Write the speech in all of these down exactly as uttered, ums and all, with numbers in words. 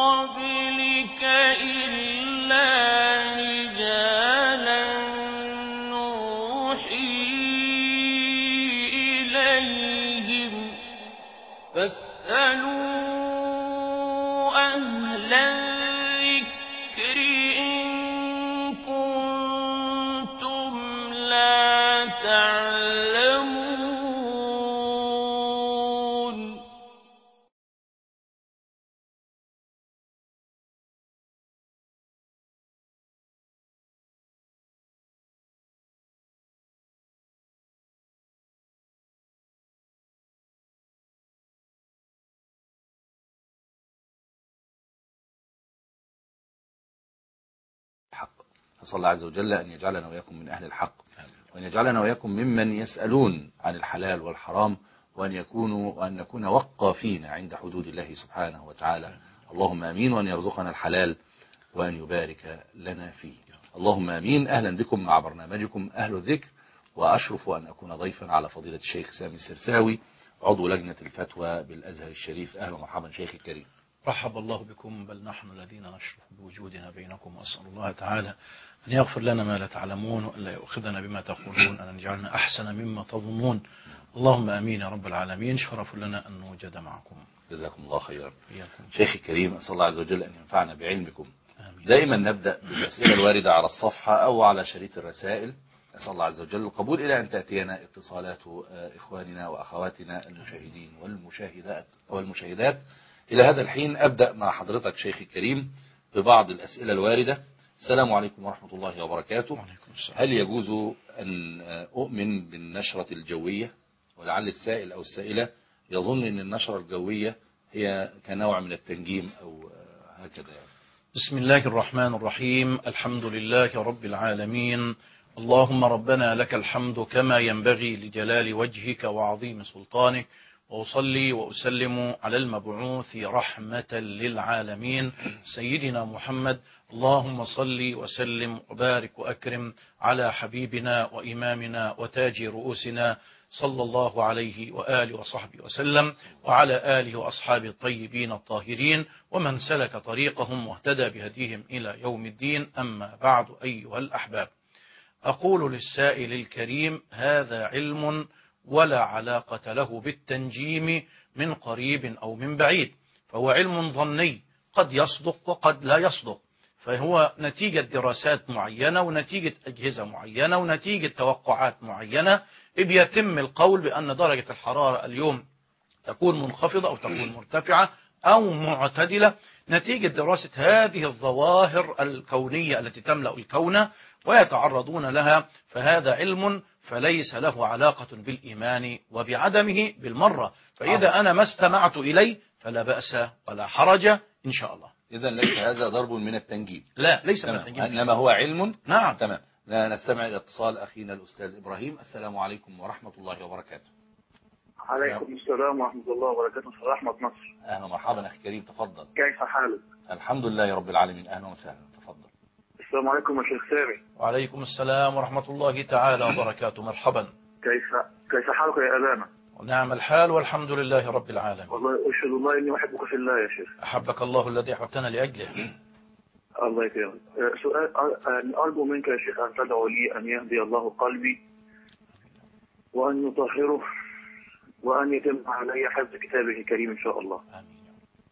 قبلك إلا رجالا نوحي إليهم فاسألوا أهل الذكر إن كنتم لا تعلمون. الحق. أسأل الله عز وجل أن يجعلنا وإياكم من أهل الحق، وأن يجعلنا وإياكم ممن يسألون عن الحلال والحرام، وأن يكونوا وأن نكون وقافين عند حدود الله سبحانه وتعالى. اللهم آمين. وأن يرزقنا الحلال وأن يبارك لنا فيه. اللهم آمين. أهلا بكم مع برنامجكم أهل الذكر، وأشرف أن أكون ضيفا على فضيلة الشيخ سامي السرساوي، عضو لجنة الفتوى بالأزهر الشريف. أهلا ومرحبا شيخ الكريم. رحب الله بكم، بل نحن الذين نشرف بوجودنا بينكم، وأسأل الله تعالى أن يغفر لنا ما لا تعلمون، وأن لا يؤخذنا بما تقولون، أن يجعلنا أحسن مما تظنون. اللهم آمين يا رب العالمين. شرف لنا أن نوجد معكم. جزاكم الله خيرا. إياكم. شيخ الكريم، أسأل الله عز وجل أن ينفعنا بعلمكم. آمين. دائما نبدأ بالأسئلة الواردة على الصفحة أو على شريط الرسائل. أسأل الله عز وجل القبول إلى أن تأتينا اتصالات إخواننا وأخواتنا المشاهدين والمشاهدات والمشاهدات. إلى هذا الحين أبدأ مع حضرتك شيخ الكريم ببعض الأسئلة الواردة. السلام عليكم ورحمة الله وبركاته. وعليكم السلام. هل يجوز أن أؤمن بالنشرة الجوية؟ ولعل السائل أو السائلة يظن أن النشرة الجوية هي كنوع من التنجيم أو هكذا. بسم الله الرحمن الرحيم. الحمد لله رب العالمين. اللهم ربنا لك الحمد كما ينبغي لجلال وجهك وعظيم سلطانك، وأصلي وأسلم على المبعوث رحمة للعالمين سيدنا محمد. اللهم صل وسلم وبارك وأكرم على حبيبنا وإمامنا وتاج رؤوسنا صلى الله عليه وآله وصحبه وسلم، وعلى آله وأصحابه الطيبين الطاهرين، ومن سلك طريقهم واهتدى بهديهم إلى يوم الدين. أما بعد، أيها الأحباب، أقول للسائل الكريم: هذا علم ولا علاقة له بالتنجيم من قريب أو من بعيد، فهو علم ظني قد يصدق وقد لا يصدق، فهو نتيجة دراسات معينة ونتيجة أجهزة معينة ونتيجة توقعات معينة. بيتم القول بأن درجة الحرارة اليوم تكون منخفضة أو تكون مرتفعة أو معتدلة نتيجة دراسة هذه الظواهر الكونية التي تملأ الكون ويتعرضون لها، فهذا علم فليس له علاقة بالإيمان وبعدمه بالمرة. فإذا أنا ما استمعت إليه فلا بأس ولا حرج إن شاء الله. إذا ليس هذا ضرب من التنجيم. لا، ليس من تمام. التنجيم، إنما هو علم. نعم. تمام. لا نستمع إلى اتصال أخينا الأستاذ إبراهيم. السلام عليكم ورحمة الله وبركاته. عليكم السلام ورحمة الله وبركاته. رحمة نصر. أهلا ومرحبا أخي كريم، تفضل. كيف حالك؟ الحمد لله رب العالمين. أهلا وسهلا، تفضل. السلام عليكم يا شيخ سامي. وعليكم السلام ورحمة الله تعالى وبركاته. مرحبا. كيف كيف حالك يا أبانا؟ ونعم الحال والحمد لله رب العالمين. والله أشهد الله إني أحبك في الله يا شيخ. أحبك الله الذي أحببتنا لأجله. الله يكرمك. سؤال أرجو منك يا شيخ أن تدعو لي أن يهدي الله قلبي وأن يطهره وأن يتم علي حفظ كتابه الكريم إن شاء الله. آمين.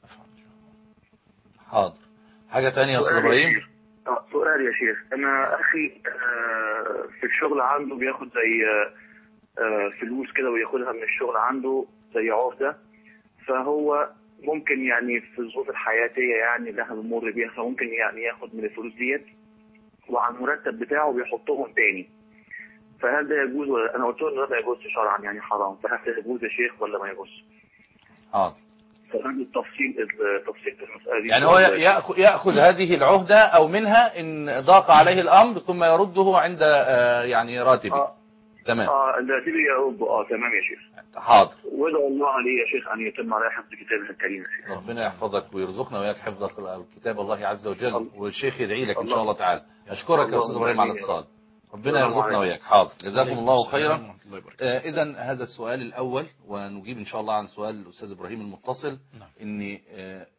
حاضر. حاجة تانية يا أستاذ إبراهيم؟ آه سؤال يا شيخ، أنا أخي في الشغل عنده بياخد زي فلوس كده وياخدها من الشغل عنده زي عهدة، فهو ممكن يعني في الظروف الحياتية يعني اللي احنا بنمر بيها فممكن يعني ياخد من الفلوس ديت وعن المرتب بتاعه بيحطهم تاني، فهل ده يجوز؟ ولا انا قلت له ان ده ما يجوزش شرعا يعني حرام، فهل ده يجوز يا شيخ ولا ما يجوزش؟ حاضر. فهل التفصيل التفصيل في المسألة دي يعني هو يأخذ, يأخذ هذه العهدة أو منها إن ضاق عليه الأمر ثم يرده عند يعني راتبه. آه. تمام. اه الراتبي يرد. اه تمام يا شيخ. حاضر. وادعو الله عليه يا شيخ ان يتم عليه حفظ كتابه الكريم يا شيخ. ربنا يحفظك ويرزقنا وياك حفظ كتاب الله عز وجل. الله. والشيخ يدعي لك الله. إن شاء الله تعالى. أشكرك يا أستاذ إبراهيم على الاتصال. ربنا يرزقنا وياك. حاضر. جزاكم الله خيرا. آه إذا هذا السؤال الأول، ونجيب إن شاء الله عن سؤال الأستاذ إبراهيم المتصل. إن آه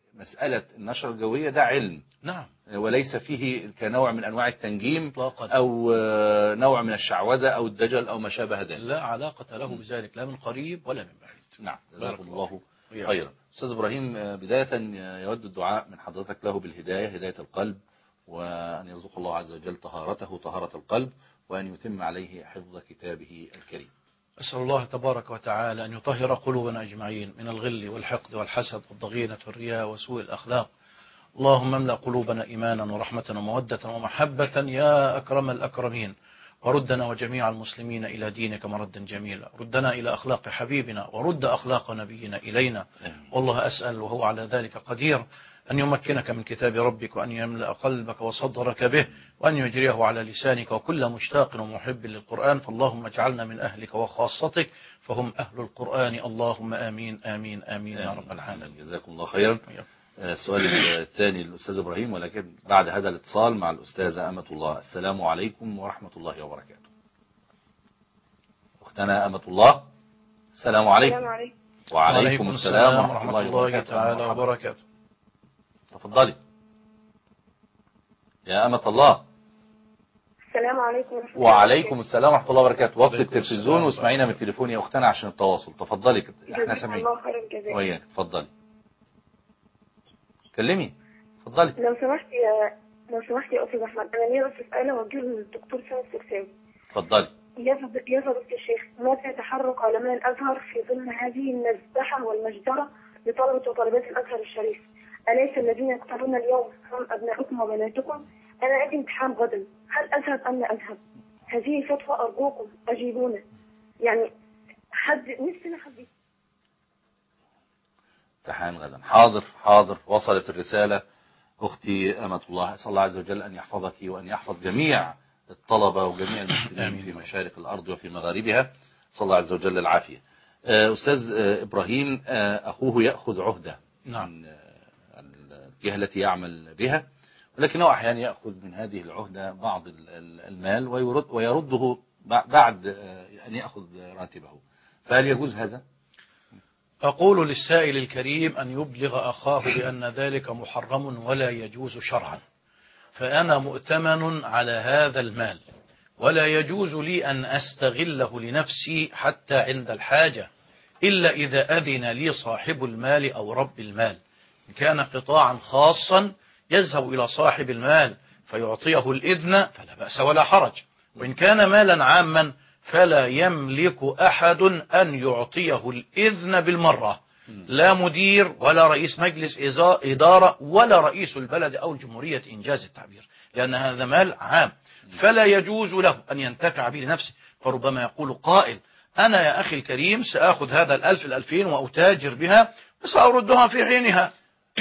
مسألة النشرة الجوية ده علم، نعم، وليس فيه كنوع من أنواع التنجيم إطلاقا. أو نوع من الشعوذة أو الدجل أو ما شابه ذلك. لا علاقة له بذلك، لا من قريب ولا من بعيد. نعم، جزاكم الله الله خيرا. أستاذ إبراهيم، بداية يود الدعاء من حضرتك له بالهداية، هداية القلب، وأن يرزق الله عز وجل طهارته طهارة القلب، وأن يتم عليه حفظ كتابه الكريم. أسأل الله تبارك وتعالى أن يطهر قلوبنا أجمعين من الغل والحقد والحسد والضغينة والرياء وسوء الأخلاق. اللهم املأ قلوبنا إيمانا ورحمة ومودة ومحبة يا أكرم الأكرمين، وردنا وجميع المسلمين إلى دينك مردا جميلا. ردنا إلى أخلاق حبيبنا ورد أخلاق نبينا إلينا. والله أسأل وهو على ذلك قدير أن يمكنك من كتاب ربك، وأن يملأ قلبك وصدرك به، وأن يجريه على لسانك وكل مشتاق ومحب للقرآن. فاللهم اجعلنا من أهلك وخاصتك فهم أهل القرآن. اللهم آمين آمين آمين يا رب العالمين. جزاكم الله خيرا. السؤال الثاني للأستاذ إبراهيم، ولكن بعد هذا الاتصال مع الأستاذة أمة الله. السلام عليكم ورحمة الله وبركاته. أختنا أمة الله، السلام عليكم. السلام عليكم. وعليكم السلام ورحمة الله تعالى وبركاته. تفضلي يا أمة الله. السلام عليكم ورحمة الله. وعليكم السلام ورحمة الله وبركاته. وقت التلفزيون واسمعينا من التليفون يا أختنا عشان التواصل. تفضلي، احنا سامعين. الله خير الجزاء. وياك، تفضلي كلمي، تفضلي. لو سمحت يا لو سمحت يا أستاذ أحمد، أنا ليا بس سؤال أوجهه للدكتور سامي السكساوي. تفضلي. يا فضيلة الشيخ، متى تحرك علماء الأزهر في ضمن هذه المذبحة والمجزرة لطلبة وطالبات الأزهر الشريف؟ أليس الذين يقتلون اليوم هم أبنائكم وبناتكم؟ أنا عندي امتحان غدا، هل أذهب أم لا أذهب؟ هذه فتوى، أرجوكم أجيبونا. يعني حد نفسنا حد. امتحان غدا، حاضر حاضر، وصلت الرسالة. أختي أمة الله، أسأل الله عز وجل أن يحفظك وأن يحفظ جميع الطلبة وجميع المسلمين في مشارق الأرض وفي مغاربها. أسأل الله عز وجل العافية. أستاذ إبراهيم، أخوه يأخذ عهدة نعم. من الجهة التي يعمل بها، ولكنه أحيانا يأخذ من هذه العهدة بعض المال ويرد ويرده بعد أن يأخذ راتبه، فهل يجوز هذا؟ أقول للسائل الكريم أن يبلغ أخاه بأن ذلك محرم ولا يجوز شرعا، فأنا مؤتمن على هذا المال ولا يجوز لي أن أستغله لنفسي حتى عند الحاجة، إلا إذا أذن لي صاحب المال أو رب المال. إن كان قطاعا خاصا يذهب إلى صاحب المال فيعطيه الإذن فلا بأس ولا حرج، وإن كان مالا عاما فلا يملك أحد أن يعطيه الإذن بالمرة، لا مدير ولا رئيس مجلس إدارة ولا رئيس البلد أو الجمهورية إنجاز التعبير، لأن هذا مال عام فلا يجوز له أن ينتفع به لنفسه. فربما يقول قائل أنا يا أخي الكريم سأخذ هذا الألف الألفين وأتاجر بها وسأردها في حينها.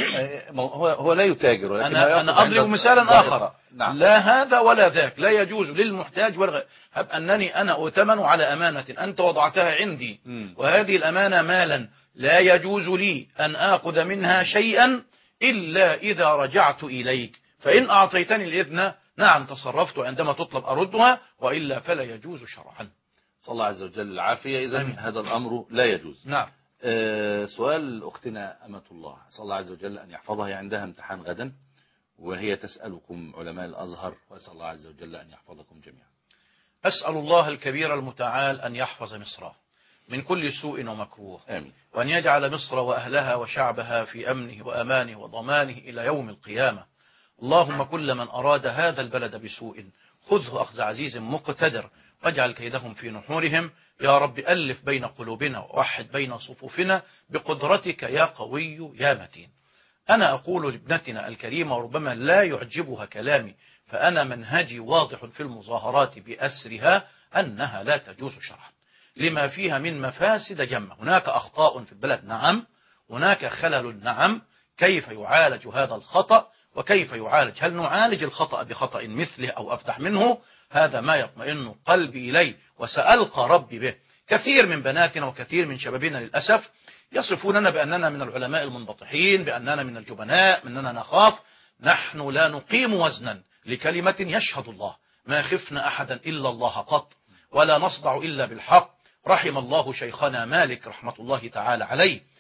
هو هو لا يتاجر، أنا, أنا أضرب مثالا آخر. نعم. لا هذا ولا ذاك، لا يجوز للمحتاج والغير. هب أنني أنا أؤتمن على أمانة أنت وضعتها عندي، م. وهذه الأمانة مالا لا يجوز لي أن آخذ منها شيئا إلا إذا رجعت إليك، فإن أعطيتني الإذن نعم تصرفت، عندما تطلب أردها، وإلا فلا يجوز شرعا. صلى الله عز وجل العافية. إذن هذا الأمر لا يجوز. نعم. أه سؤال أختنا أمة الله، صلى الله عز وجل أن يحفظها، عندها امتحان غدا وهي تسألكم علماء الأزهر، وأسأل الله عز وجل أن يحفظكم جميعا. أسأل الله الكبير المتعال أن يحفظ مصر من كل سوء ومكروه، آمين. وأن يجعل مصر وأهلها وشعبها في أمنه وأمانه وضمانه إلى يوم القيامة. اللهم كل من أراد هذا البلد بسوء خذه أخذ عزيز مقتدر، واجعل كيدهم في نحورهم. يا رب ألف بين قلوبنا ووحد بين صفوفنا بقدرتك يا قوي يا متين. أنا أقول لابنتنا الكريمة وربما لا يعجبها كلامي، فأنا منهجي واضح في المظاهرات بأسرها أنها لا تجوز شرعا لما فيها من مفاسد جمة. هناك أخطاء في البلد نعم، هناك خلل نعم، كيف يعالج هذا الخطأ وكيف يعالج؟ هل نعالج الخطأ بخطأ مثله أو أفدح منه؟ هذا ما يطمئن قلبي إليه وسألقى ربي به. كثير من بناتنا وكثير من شبابنا للأسف يصفوننا بأننا من العلماء المنبطحين، بأننا من الجبناء، مننا نخاف. نحن لا نقيم وزنا لكلمة يشهد الله ما خفنا أحدا إلا الله قط، ولا نصدع إلا بالحق. رحم الله شيخنا مالك رحمة الله تعالى عليه،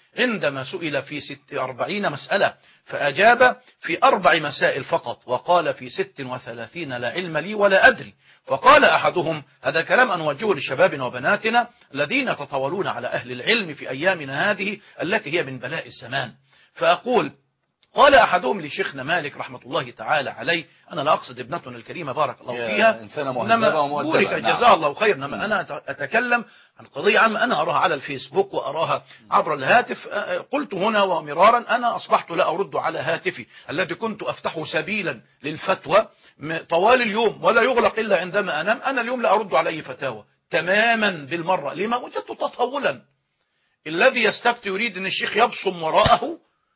عندما سئل في ست أربعين مسألة فأجاب في أربع مسائل فقط، وقال في ست وثلاثين لا علم لي ولا أدري. فقال أحدهم، هذا كلام أنوجه لشبابنا وبناتنا الذين يتطاولون على أهل العلم في أيامنا هذه التي هي من بلاء الزمان، فأقول قال أحدهم لشيخنا مالك رحمة الله تعالى عليه، أنا لا أقصد ابنتنا الكريمة بارك الله فيها، إنما بورك جزاه الله خير، إنما أنا أتكلم عن قضية عامة أنا أراها على الفيسبوك وأراها عبر الهاتف. قلت هنا ومرارا أنا أصبحت لا أرد على هاتفي الذي كنت أفتحه سبيلا للفتوى طوال اليوم ولا يغلق إلا عندما أنام. أنا اليوم لا أرد على أي فتاوى تماما بالمرة. لما وجدت تطاولا، الذي يستفتي يريد أن الشيخ يبصم وراءه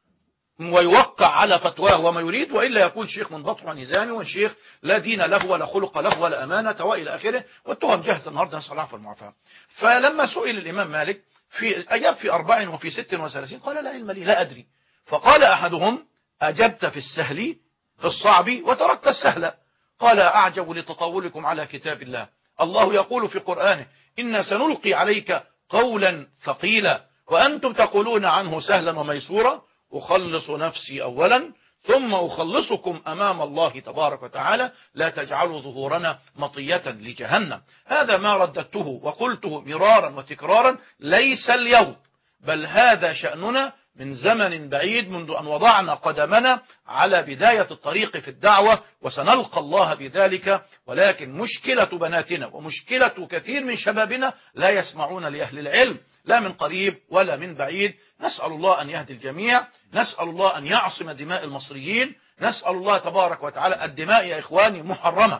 ويوقع على فتواه وما يريد، وإلا يكون شيخ منبطح ونزامي والشيخ لا دين له ولا خلق له ولا أمانة وإلى آخره، والتهم جاهزة النهارده نسأل الله المعافاة. فلما سئل الإمام مالك في أجاب في أربع وفي ست وثلاثين قال لا علم لي لا أدري. فقال أحدهم أجبت في السهل في الصعب وتركت السهل. قال أعجب لتطولكم على كتاب الله، الله يقول في قرآنه إنا سنلقي عليك قولا ثقيلا وأنتم تقولون عنه سهلا وميسورا، أخلص نفسي أولا ثم أخلصكم أمام الله تبارك وتعالى، لا تجعلوا ظهورنا مطية لجهنم. هذا ما رددته وقلته مرارا وتكرارا، ليس اليوم بل هذا شأننا من زمن بعيد منذ أن وضعنا قدمنا على بداية الطريق في الدعوة، وسنلقى الله بذلك. ولكن مشكلة بناتنا ومشكلة كثير من شبابنا لا يسمعون لأهل العلم لا من قريب ولا من بعيد. نسأل الله أن يهدي الجميع، نسأل الله أن يعصم دماء المصريين، نسأل الله تبارك وتعالى. الدماء يا إخواني محرمة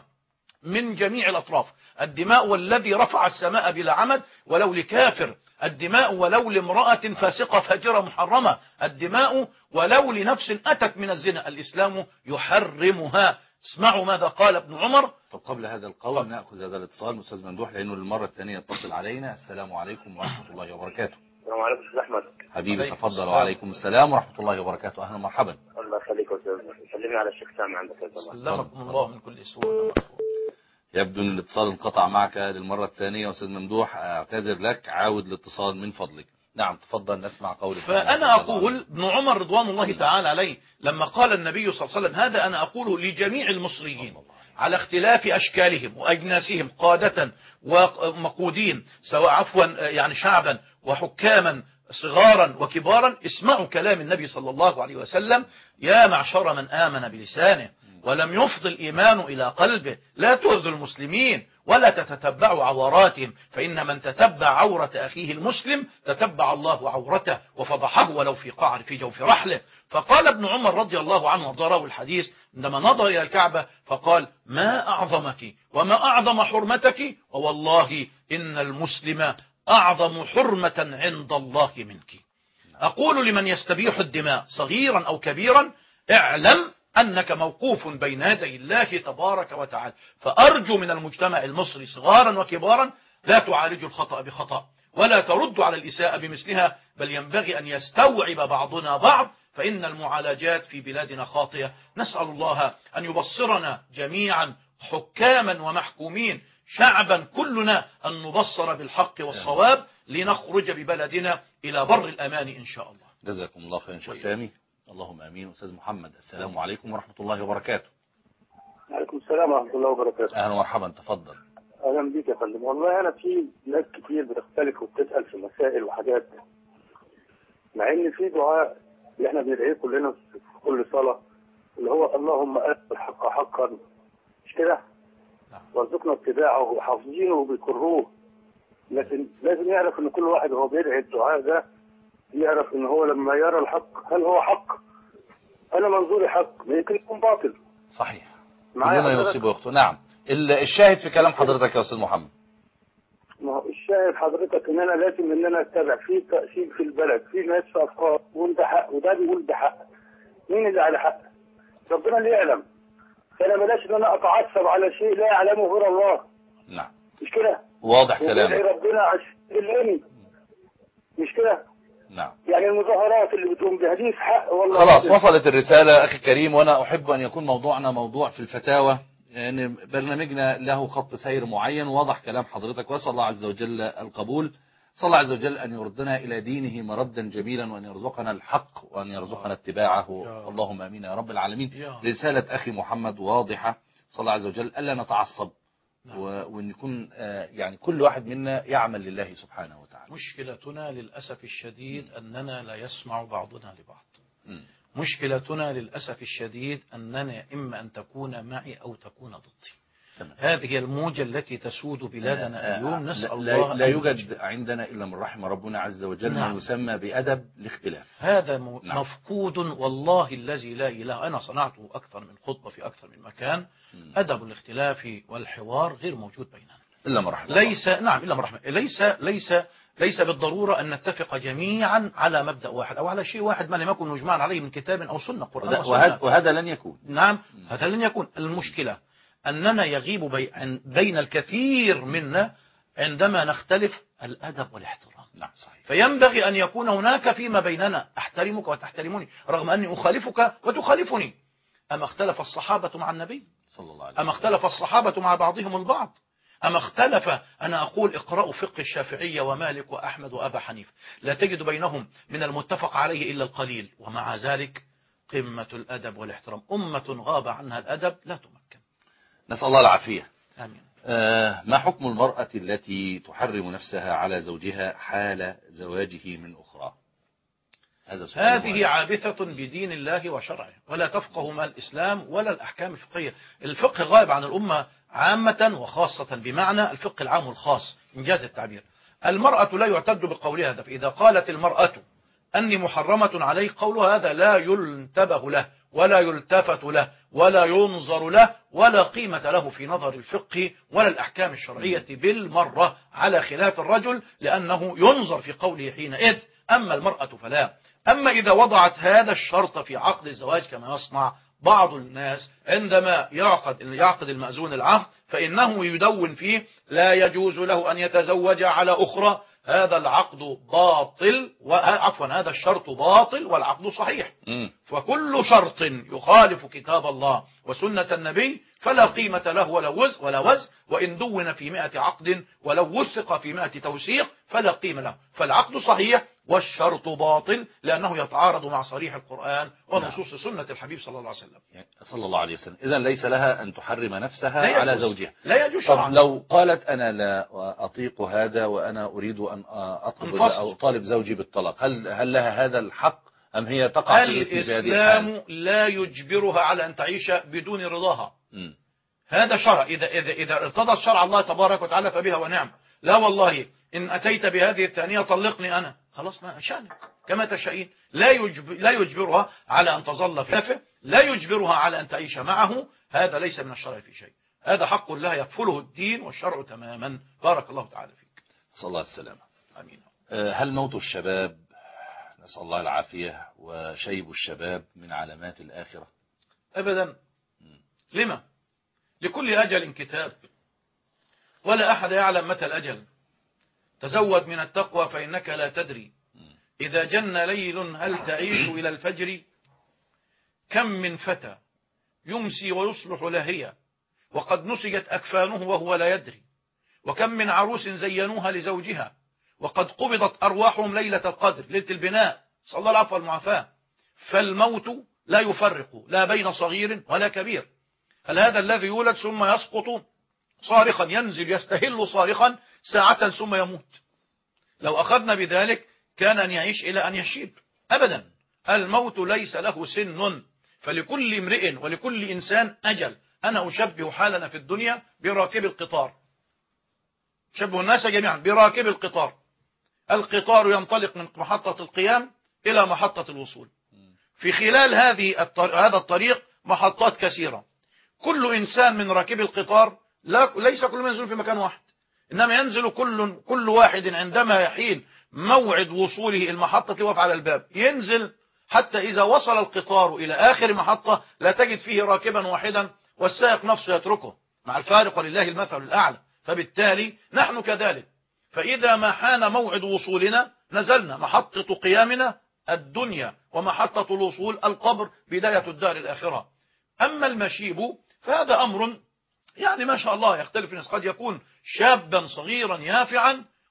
من جميع الأطراف، الدماء والذي رفع السماء بلا عمد ولو لكافر، الدماء ولو لامرأة فاسقة فاجرة محرمة، الدماء ولو لنفس أتت من الزنا الإسلام يحرمها. اسمعوا ماذا قال ابن عمر. فقبل هذا القول نأخذ هذا الاتصال أستاذ ممدوح لأنه للمرة الثانية يتصل علينا. السلام عليكم ورحمة الله وبركاته. السلام عليكم أستاذ أحمد. حبيبي تفضل. وعليكم السلام ورحمة الله وبركاته. أهلا ومرحبا. الله يخليك يا أستاذ، سلمي على الشيخ سامي عندك يا زلمة. سلمكم الله من كل سوء. يبدو أن الاتصال انقطع معك للمرة الثانية أستاذ ممدوح، أعتذر لك، عاود الاتصال من فضلك. نعم تفضل نسمع قولك. فأنا أقول ابن عمر رضوان الله تعالى عليه لما قال النبي صلى الله عليه وسلم هذا أنا أقوله لجميع المصريين على اختلاف أشكالهم وأجناسهم، قادة ومقودين، سواء عفوا يعني شعبا وحكاما صغارا وكبارا، اسمعوا كلام النبي صلى الله عليه وسلم: يا معشر من آمن بلسانه ولم يفض الإيمان إلى قلبه لا تؤذوا المسلمين ولا تتتبعوا عوراتهم، فإن من تتبع عورة أخيه المسلم تتبع الله عورته وفضحه ولو في قعر في جوف رحله. فقال ابن عمر رضي الله عنه وارضاه الحديث عندما نظر إلى الكعبة فقال: ما أعظمك وما أعظم حرمتك، ووالله إن المسلم أعظم حرمة عند الله منك. أقول لمن يستبيح الدماء صغيرا أو كبيرا: اعلم أنك موقوف بين يدي الله تبارك وتعالى. فأرجو من المجتمع المصري صغارا وكبارا لا تعالجوا الخطأ بخطأ ولا تردوا على الإساءة بمثلها، بل ينبغي أن يستوعب بعضنا بعض، فإن المعالجات في بلادنا خاطئة. نسأل الله أن يبصرنا جميعا حكاما ومحكومين شعبا كلنا أن نبصر بالحق والصواب لنخرج ببلدنا إلى بر الأمان إن شاء الله. جزاكم الله خيرا شيخ سامي. اللهم امين. استاذ محمد السلام عليكم ورحمه الله وبركاته. وعليكم السلام ورحمه الله وبركاته. اهلا ومرحبا تفضل. اهلا بيك يا فندم. والله انا في ناس كتير بتختلف وبتسال في مسائل وحاجات، مع ان في دعاء اللي احنا بندعيه كلنا في كل صلاه اللي هو اللهم ارنا الحق حقا، مش كده؟ وارزقنا اتباعه وحافظينه وبيكروه. لكن لازم يعرف ان كل واحد وهو بيدعي الدعاء ده يعرف ان هو لما يرى الحق هل هو حق؟ انا منظوري حق ممكن يكون باطل. صحيح. كلنا يصيب ويخطئ. نعم. الشاهد في كلام حضرتك يا استاذ محمد. ما هو الشاهد حضرتك ان انا لازم ان انا اتبع في تأثير في البلد، في ناس في افكار وانت حق وده بيقول ده حق. مين اللي على حق؟ ربنا اللي يعلم. فانا بلاش ان انا اتعصب على شيء لا يعلمه غير الله. نعم. مش كده؟ واضح كلامك. ربنا عشان مش كده؟ نعم. يعني المظاهرات اللي بتقوم بها دي حق والله. خلاص وصلت الرسالة أخي الكريم، وأنا أحب أن يكون موضوعنا موضوع في الفتاوى، يعني برنامجنا له خط سير معين. واضح كلام حضرتك وأسأل الله عز وجل القبول. صلى الله عز وجل أن يردنا إلى دينه مردا جميلا، وأن يرزقنا الحق وأن يرزقنا اتباعه، اللهم آمين يا رب العالمين. رسالة أخي محمد واضحة، صلى الله عز وجل ألا نتعصب، وأن يكون يعني كل واحد منا يعمل لله سبحانه وتعالى. مشكلتنا للأسف الشديد أننا لا يسمع بعضنا لبعض. م. مشكلتنا للأسف الشديد أننا إما أن تكون معي أو تكون ضدي. تمام. هذه الموجة التي تسود بلادنا اليوم. نسأل الله لا, لا يوجد عندنا إلا من رحم ربنا عز وجل ما نعم. يسمى بأدب الاختلاف. هذا م... نعم. مفقود والله الذي لا إله. أنا صنعته أكثر من خطبة في أكثر من مكان. م. أدب الاختلاف والحوار غير موجود بيننا إلا من رحم ليس الله. نعم إلا من رحم. ليس ليس ليس بالضرورة أن نتفق جميعا على مبدأ واحد أو على شيء واحد ما لم يكن مجمعا عليه من كتاب أو سنة قرآن وسنة. وهذا لن يكون. نعم م. هذا لن يكون. المشكلة أننا يغيب بي... بين الكثير منا عندما نختلف الأدب والاحترام. نعم صحيح. فينبغي أن يكون هناك فيما بيننا أحترمك وتحترمني رغم أني أخالفك وتخالفني. أما اختلف الصحابة مع النبي صلى الله عليه وسلم؟ أما اختلف الصحابة مع بعضهم البعض؟ أما اختلف أنا أقول اقرأوا فقه الشافعية ومالك وأحمد وأبا حنيفة لا تجد بينهم من المتفق عليه إلا القليل، ومع ذلك قمة الأدب والاحترام. أمة غاب عنها الأدب لا تمكن. نسأل الله العافية. آمين. آه ما حكم المرأة التي تحرم نفسها على زوجها حال زواجه من أخرى؟ هذا سؤال. هذه عابثة بدين الله وشرعه ولا تفقه ما الإسلام ولا الأحكام الفقهية. الفقه غائب عن الأمة عامة وخاصة، بمعنى الفقه العام والخاص إنجاز التعبير. المرأة لا يعتد بقولها هذا. فإذا قالت المرأة أني محرمة عليه، قولها هذا لا ينتبه له ولا يلتفت له ولا ينظر له ولا قيمة له في نظر الفقه ولا الأحكام الشرعية بالمرة، على خلاف الرجل لأنه ينظر في قوله حينئذ. أما المرأة فلا. أما إذا وضعت هذا الشرط في عقد الزواج كما يصنع بعض الناس عندما يعقد يعقد المأذون العقد، فإنه يدون فيه لا يجوز له أن يتزوج على أخرى، هذا العقد باطل، وعفوا هذا الشرط باطل والعقد صحيح. م. فكل شرط يخالف كتاب الله وسنة النبي فلا قيمة له ولا وز ولا وز وإن دون في مئة عقد ولو وثق في مئة توثيق فلا قيمة له. فالعقد صحيح والشرط باطل لأنه يتعارض مع صريح القرآن ونصوص سنة الحبيب صلى الله عليه وسلم. صلى الله عليه وسلم. إذن ليس لها أن تحرم نفسها على زوجها. لا يجوز شرعا. لو قالت أنا لا أطيق هذا وأنا أريد أن أطلب أو أطالب زوجي بالطلاق، هل هل لها هذا الحق أم هي تقع في هذه الحال؟ الإسلام لا يجبرها على أن تعيش بدون رضاها. م. هذا شرع. إذا إذا إذا ارتضت شرع الله تبارك وتعالى فبها ونعم. لا والله إن أتيت بهذه الثانية طلقني أنا، خلاص ما شأنك كما تشائين. لا يجب لا يجبرها على أن تظل في نفسه، لا يجبرها على أن تعيش معه. هذا ليس من الشرع في شيء. هذا حق الله يكفله الدين والشرع تماما. بارك الله تعالى فيك. صلى الله عليه وسلم. آمين. هل موت الشباب نسأل الله العافية وشيب الشباب من علامات الآخرة؟ أبدا. لما؟ لكل أجل كتاب ولا أحد يعلم متى الأجل. تزود من التقوى فإنك لا تدري إذا جن ليل هل تعيش إلى الفجر. كم من فتى يمسي ويصلح لاهيا وقد نسجت أكفانه وهو لا يدري. وكم من عروس زينوها لزوجها وقد قبضت أرواحهم ليلة القدر ليلة البناء، صلى الله العفو والمعافاة. فالموت لا يفرق لا بين صغير ولا كبير. هل هذا الذي يولد ثم يسقط صارخا ينزل يستهل صارخا ساعة ثم يموت؟ لو أخذنا بذلك كان أن يعيش إلى أن يشيب. أبدا. الموت ليس له سن، فلكل امرئ ولكل إنسان أجل. أنا أشبه حالنا في الدنيا براكب القطار، شبه الناس جميعا براكب القطار. القطار ينطلق من محطة القيام إلى محطة الوصول. في خلال هذه هذا الطريق محطات كثيرة. كل إنسان من راكب القطار لا ليس كل من ينزل في مكان واحد، إنما ينزل كل كل واحد عندما يحين موعد وصوله المحطة يقف على الباب ينزل، حتى إذا وصل القطار إلى آخر محطة لا تجد فيه راكبا واحدا والسائق نفسه يتركه، مع الفارق ولله المثل الأعلى. فبالتالي نحن كذلك. فإذا ما حان موعد وصولنا نزلنا. محطة قيامنا الدنيا ومحطة الوصول القبر، بداية الدار الآخرة. أما المشيب فهذا أمر يعني ما شاء الله يختلف الناس. قد يكون شابا صغيرا يافعا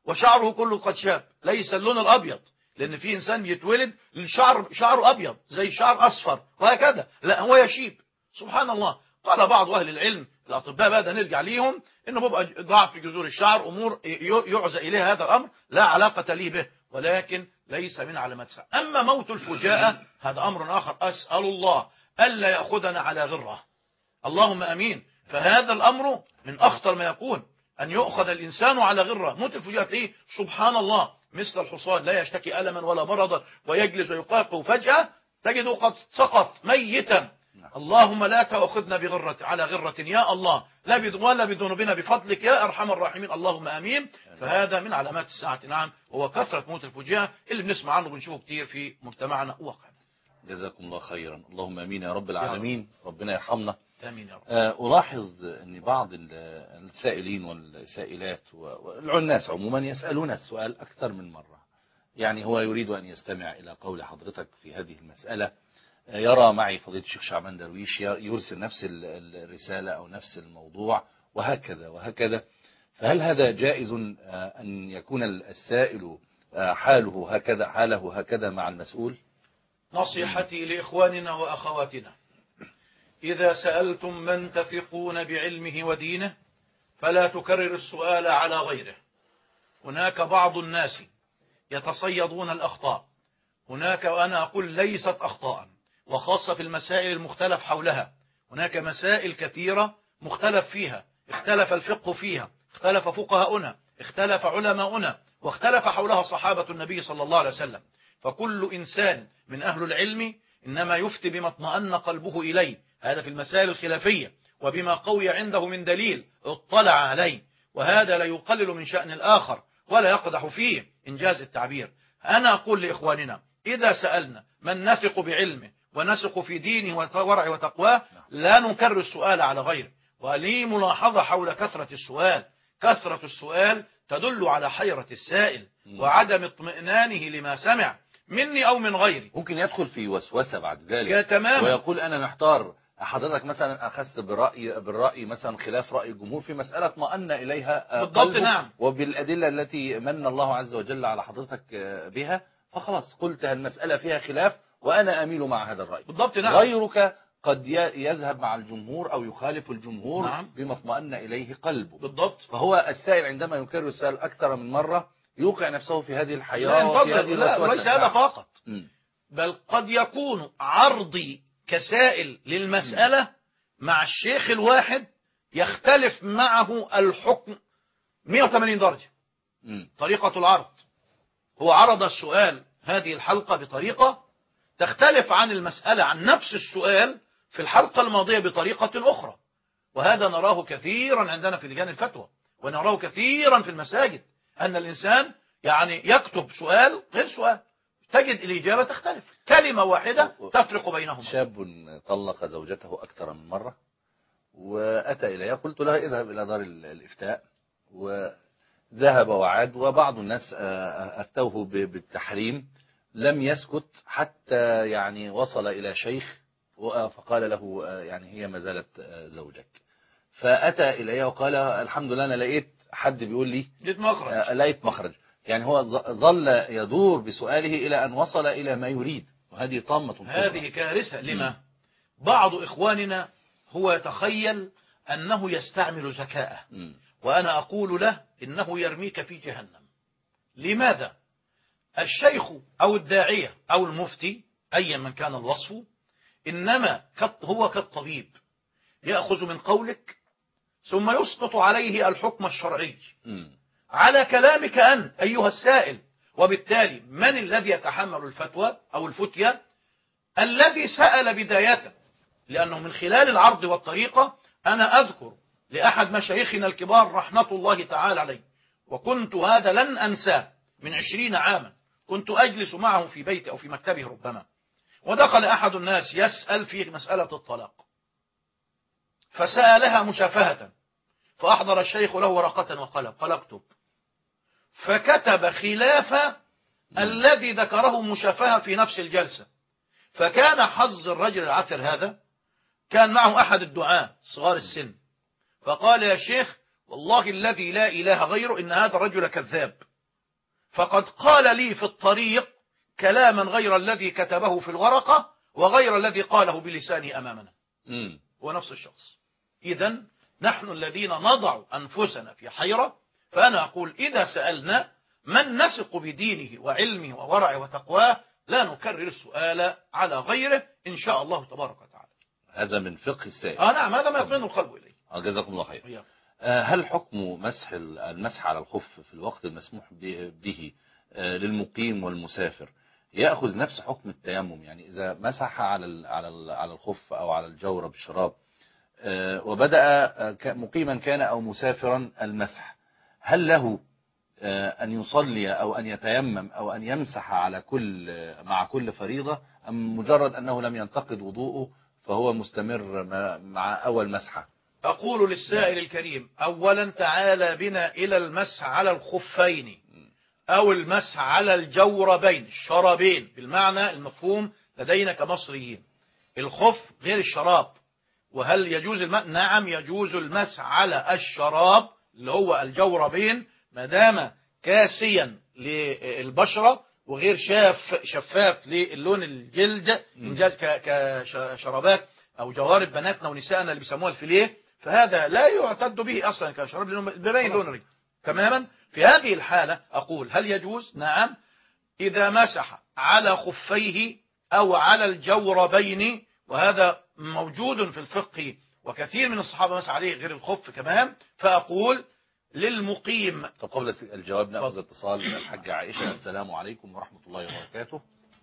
وشعره كله قد شاب، ليس اللون الأبيض، لأن في إنسان يتولد الشعر شعره أبيض زي شعر أصفر وهكذا، لا هو يشيب. سبحان الله. قال بعض أهل العلم الأطباء بقى ده نرجع ليهم إنه بيبقى ضعف في جذور الشعر، أمور يعزى إليها هذا الأمر لا علاقة لي به، ولكن ليس من علامات الساعة. أما موت الفجاءة هذا أمر آخر، أسأل الله ألا يأخذنا على غرة، اللهم أمين. فهذا الأمر من أخطر ما يكون، أن يؤخذ الإنسان على غرة. موت الفجاءة إيه؟ سبحان الله، مثل الحصان لا يشتكي ألما ولا مرضا ويجلس ويقاقع، فجأة تجده قد سقط ميتا. اللهم لا تأخذنا بغرة على غرة يا الله، لا ولا بذنوبنا بفضلك يا أرحم الراحمين، اللهم آمين. فهذا من علامات الساعة، نعم، وهو كثرة موت الفجاءة اللي بنسمع عنه بنشوفه كتير في مجتمعنا وواقعنا. جزاكم الله خيرا، اللهم امين يا رب العالمين، ربنا يرحمنا. امين يا رب. ألاحظ أن بعض السائلين والسائلات والناس عموما يسألون السؤال أكثر من مرة، يعني هو يريد أن يستمع إلى قول حضرتك في هذه المسألة، يرى معي فضيلة الشيخ شعبان درويش يرسل نفس الرسالة أو نفس الموضوع وهكذا وهكذا. فهل هذا جائز أن يكون السائل حاله هكذا حاله هكذا مع المسؤول؟ نصيحتي لإخواننا وأخواتنا، إذا سألتم من تثقون بعلمه ودينه فلا تكرر السؤال على غيره. هناك بعض الناس يتصيدون الأخطاء، هناك وأنا أقول ليست أخطاء، وخاصة في المسائل المختلف حولها. هناك مسائل كثيرة مختلف فيها، اختلف الفقه فيها، اختلف فقهاؤنا، اختلف علماؤنا، واختلف حولها صحابة النبي صلى الله عليه وسلم. فكل إنسان من أهل العلم إنما يفتي بما اطمأن قلبه إليه، هذا في المسائل الخلافية، وبما قوي عنده من دليل اطلع عليه، وهذا لا يقلل من شأن الآخر ولا يقدح فيه إنجاز التعبير. أنا أقول لإخواننا إذا سألنا من نثق بعلمه ونثق في دينه وورعه وتقواه لا نكرر السؤال على غيره. ولي ملاحظة حول كثرة السؤال، كثرة السؤال تدل على حيرة السائل وعدم اطمئنانه لما سمع مني أو من غيري. ممكن يدخل في وسوسة بعد ذلك تماما، ويقول أنا محتار. حضرتك مثلا أخذت بالرأي, بالرأي مثلا خلاف رأي الجمهور في مسألة اطمأن إليها بالضبط، نعم، وبالأدلة التي من الله عز وجل على حضرتك بها، فخلاص قلت المسألة فيها خلاف وأنا أميل مع هذا الرأي. بالضبط، نعم. غيرك قد يذهب مع الجمهور أو يخالف الجمهور، نعم، بما اطمأن إليه قلبه. بالضبط. فهو السائل عندما يكرر السؤال أكثر من مرة يوقع نفسه في هذه الحيرة لا وفي ينتظر، هذه لا الوسوسة. ليس هذا فقط، م. بل قد يكون عرضي كسائل للمسألة مع الشيخ الواحد يختلف معه الحكم مئة وثمانين درجة. م. طريقة العرض، هو عرض السؤال هذه الحلقة بطريقة تختلف عن المسألة عن نفس السؤال في الحلقة الماضية بطريقة أخرى، وهذا نراه كثيرا عندنا في لجان الفتوى، ونراه كثيرا في المساجد، أن الإنسان يعني يكتب سؤال غير سؤال، تجد الإجابة تختلف، كلمة واحدة تفرق بينهما. شاب طلق زوجته أكثر من مرة وأتى إليها، قلت له اذهب إلى دار الإفتاء، وذهب وعاد، وبعض الناس أفتوه بالتحريم، لم يسكت حتى يعني وصل إلى شيخ فقال له يعني هي ما زالت زوجك. فأتى إليها وقال الحمد لله أنا لقيت حد بيقول لي لقيت مخرج، لقيت مخرج. يعني هو ظل يدور بسؤاله إلى أن وصل إلى ما يريد، وهذه طامة. هذه كارثة. لما؟ بعض إخواننا هو يتخيل أنه يستعمل ذكاءه، وأنا أقول له إنه يرميك في جهنم. لماذا؟ الشيخ أو الداعية أو المفتي أيا من كان الوصف إنما هو كالطبيب، يأخذ من قولك ثم يسقط عليه الحكم الشرعي على كلامك أنت أيها السائل. وبالتالي من الذي يتحمل الفتوى أو الفتية؟ الذي سأل بداية، لأنه من خلال العرض والطريقة. أنا أذكر لأحد مشايخنا الكبار رحمة الله تعالى عليه، وكنت هذا لن أنساه من عشرين عاما، كنت أجلس معه في بيتي أو في مكتبه ربما، ودخل أحد الناس يسأل في مسألة الطلاق، فسألها مشافهة، فأحضر الشيخ له ورقة وقلم، قال اكتب، فكتب خلاف الذي ذكره مشافهة في نفس الجلسة. فكان حظ الرجل العثر هذا كان معه أحد الدعاة صغار السن، فقال يا شيخ والله الذي لا إله غيره إن هذا الرجل كذاب، فقد قال لي في الطريق كلاما غير الذي كتبه في الورقة وغير الذي قاله بلسانه أمامنا. مم. هو نفس الشخص. إذن نحن الذين نضع أنفسنا في حيرة. فأنا أقول إذا سألنا من نثق بدينه وعلمه وورعه وتقواه لا نكرر السؤال على غيره إن شاء الله تبارك وتعالى. هذا من فقه السائل. آه نعم، هذا ما يطمئن القلب إليه. آه جزاكم الله خير. إياه. آه هل حكم مسح المسح على الخف في الوقت المسموح به آه للمقيم والمسافر يأخذ نفس حكم التيمم؟ يعني إذا مسح على على على الخف أو على الجورب بالشراب آه وبدأ مقيما كان أو مسافرا المسح، هل له أن يصلي أو أن يتيمم أو أن يمسح على كل مع كل فريضة، أم مجرد أنه لم ينتقد وضوءه فهو مستمر مع أول مسحة؟ أقول للسائل الكريم أولا تعالى بنا إلى المسح على الخفين أو المسح على الجوربين الشرابين بالمعنى المفهوم لدينا كمصريين. الخف غير الشراب. وهل يجوز المسح؟ نعم يجوز المسح على الشراب اللي هو الجوربين ما دام كاسيا للبشرة وغير شاف شفاف للون الجلد إنجاز كشرابات أو جوارب بناتنا ونسائنا اللي بيسموها الفيليه، فهذا لا يعتد به أصلا كشراب لأنه بيبين لون الرجل تماما. في هذه الحالة أقول هل يجوز؟ نعم إذا مسح على خفيه أو على الجوربين، وهذا موجود في الفقه وكثير من الصحابة مسح عليه غير الخف كمان. فأقول للمقيم. طب قبل الجواب نأخذ اتصال الحاجة عائشة. السلام عليكم ورحمة الله وبركاته.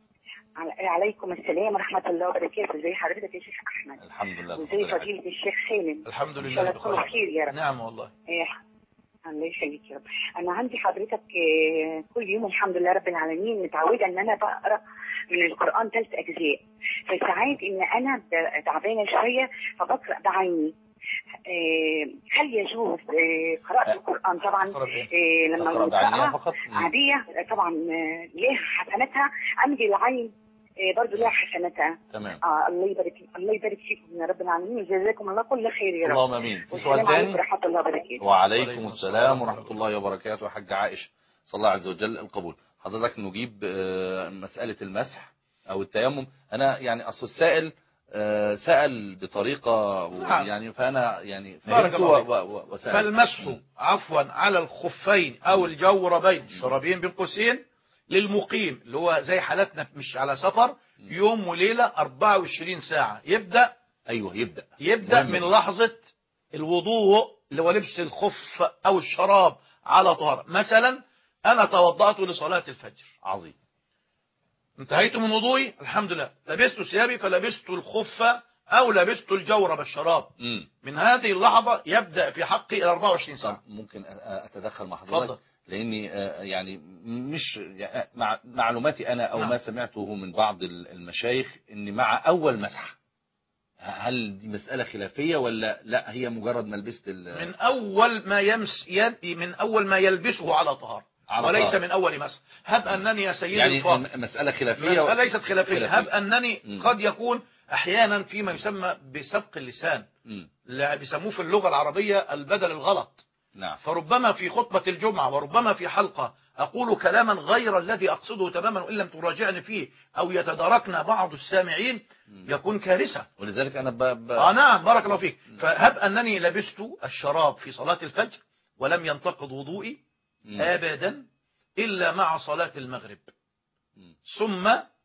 عليكم السلام ورحمة الله وبركاته. ازي حضرتك يا شيخ أحمد؟ الحمد لله. وازي فضيلة الشيخ سالم؟ الحمد لله بخير. خير يا رب. نعم والله. إيه. الله يخليك يا رب. أنا عندي حضرتك كل يوم الحمد لله رب العالمين متعودة إن أنا بقرأ من القرآن ثلاث أجزاء، فساعات إن أنا تعبانة شوية فبقرأ بعيني. هل يجوز قراءة القرآن طبعا لما نقرأها عادية طبعا ليها حسناتها، أمدي العين برضه ليها حسناتها؟ تمام. آه الله يبارك الله يبارك فيكم يا رب العالمين وجزاكم الله كل خير يا رب. اللهم امين. في سؤال ثاني؟ ورحمة الله وبركاته. وعليكم السلام ورحمة الله وبركاته. يا حاجة عائشة صلى الله عز وجل القبول. حضرتك نجيب مسألة المسح أو التيمم. أنا يعني أصل السائل سأل بطريقة يعني فأنا يعني فهمت وسأل. فالمسح عفوا على الخفين أو الجوربين الشرابين بين قوسين للمقيم اللي هو زي حالتنا مش على سفر يوم وليلة أربعة وعشرين ساعة يبدأ. أيوه يبدأ يبدأ من لحظة الوضوء اللي هو لبس الخف أو الشراب على طهارة. مثلا أنا توضأت لصلاة الفجر. عظيم. انتهيت من وضوئي الحمد لله، لبست ثيابي فلبست الخف أو لبست الجورب الشراب. م. من هذه اللحظة يبدأ في حقي ال أربعة وعشرين ساعة. ممكن أتدخل مع حضرتك؟ لأني يعني مش مع معلوماتي أنا أو نعم. ما سمعته من بعض المشايخ إن مع أول مسح، هل دي مسألة خلافية ولا لا هي مجرد ما لبست من أول ما يمس يد من أول ما يلبسه على طهارة وليس من أول مسح. هب أنني يا سيدي يعني الفاضل مسألة خلافية مسألة ليست خلافية, خلافية. هب أنني م. قد يكون أحيانا فيما يسمى بسبق اللسان لا بيسموه في اللغة العربية البدل الغلط. نعم. فربما في خطبة الجمعة وربما في حلقة أقول كلاما غير الذي أقصده تماما وإن لم تراجعني فيه أو يتداركنا بعض السامعين يكون كارثة. ولذلك أنا ب... ب... آه نعم بارك الله فيك. فهب أنني لبست الشراب في صلاة الفجر ولم ينتقض وضوئي م. أبدا إلا مع صلاة المغرب م. ثم